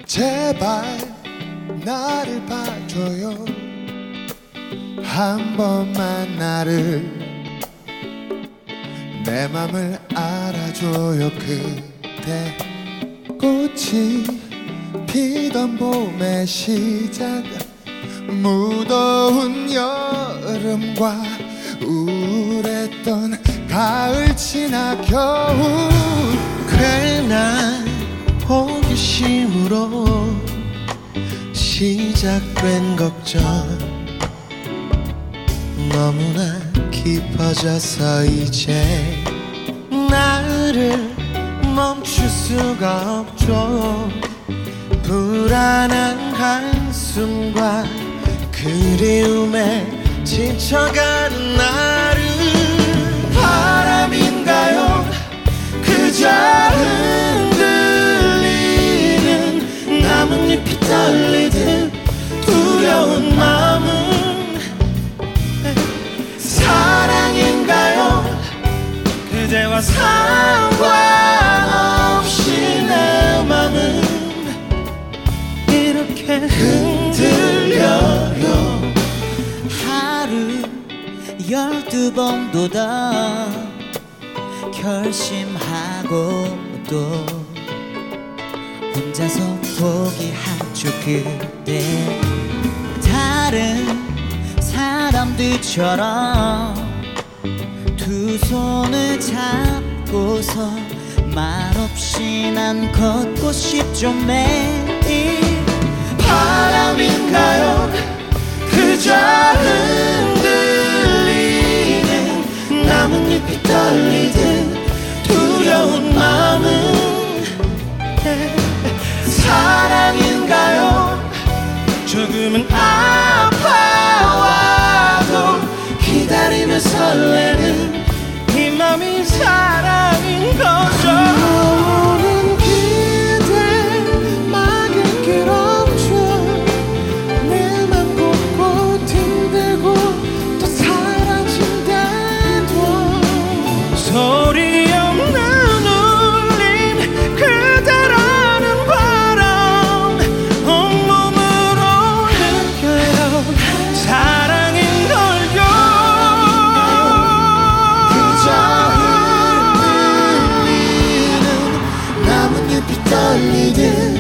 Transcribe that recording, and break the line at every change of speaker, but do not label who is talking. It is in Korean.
제발 나를 봐줘요. 한 번만 나를, 내 맘을 알아줘요. 그대 꽃이 피던 봄의 시작, 무더운 여름과 우울했던 가을 지나 겨울.
괜한 호기심으로 시작된 걱정, 너무나 깊어져서 이제 나를 멈출 수가 없죠. 불안한 한숨과 그리움에 지쳐가는 나를, 바람인가요? 그저 흔들리는 나뭇잎이 떨리듯 두려운 마음은 사랑인가요? 그대와 상관없이 내 맘은 이렇게 흔들려요.
하루 12번도 더 결심하고도 혼자서 포기하죠. 그때 다른 사람들처럼 두 손을 잡고서 말없이 난 걷고 싶죠. 매일
바람인가요? 그저 흔들리는 나뭇잎이 떨리듯 두려운 마음은 사랑인가요? 조금은 아파와도 기다리며 설레는 이 맘이 사랑인 거죠. 오는 그대 막연길 없죠. 내 맘 곳곳 흔들고 또 사라진대도 소리 없는 울림, 그대라는 바람 온몸으로 느껴요. 사랑인 걸요. 그저 흔들리는 나뭇잎이 떨리듯